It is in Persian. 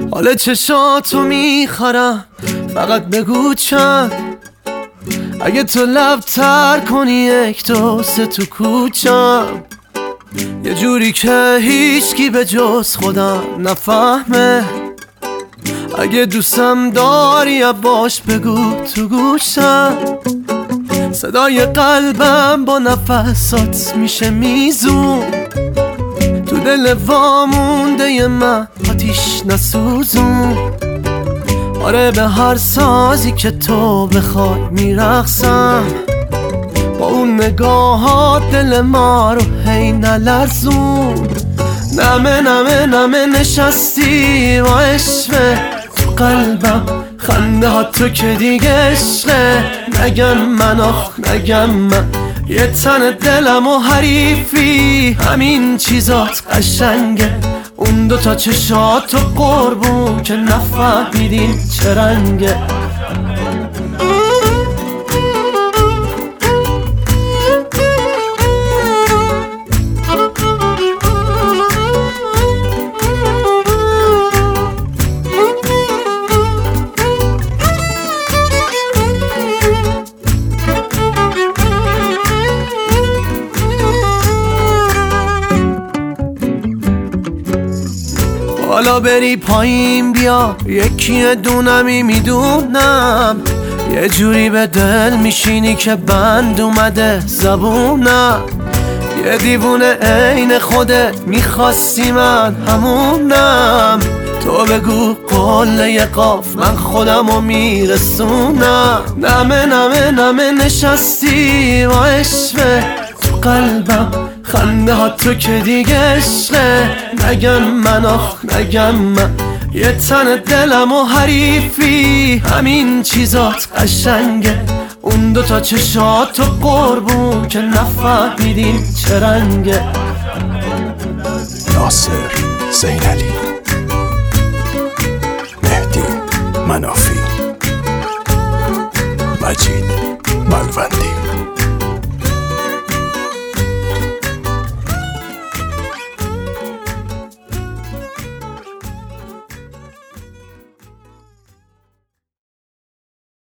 حال چشاتو میخرم، فقط بگو چند. اگه تو لب تر کنی یک دو سه تو کوچم، یه جوری که هیچکی به جز خودم نفهمه. اگه دوستم داری باش بگو تو گوشم، صدای قلبم با نفسات میشه میزون. تو دل وامونده من آتیش نسوزون. آره به هر سازی که تو بخوای میرقصم، با اون نگاهات دل ما رو هی نلرزون. نمه نمه نمه نشستی با عشق تو قلبم، خنده ها تو که دیگه عشقه. نگم من آخ نگم من، یه تن دلم و حریفی، همین چیزات قشنگه. اون دوتا چشات و قربون که نفهمیدیم چه رنگه. حالا بری پایین بیا، یکی دونمی میدونم. یه جوری به دل میشینی که بند اومده زبونم. یه دیوونه عین خودت میخواستی من همونم. تو بگو قله قاف من خودمو میرسونم. نمه نمه نمه نشستی با عشق تو قلبم، خنده ها تو که دیگه عشقه. نگم من آخ نگم من، یه تن دلم و حریفی، همین چیزات قشنگه. اون دوتا چشات و قربون که نفهمیدیم چه رنگه. ناصر زینعلی، مهدی منافی، مجید ملوند.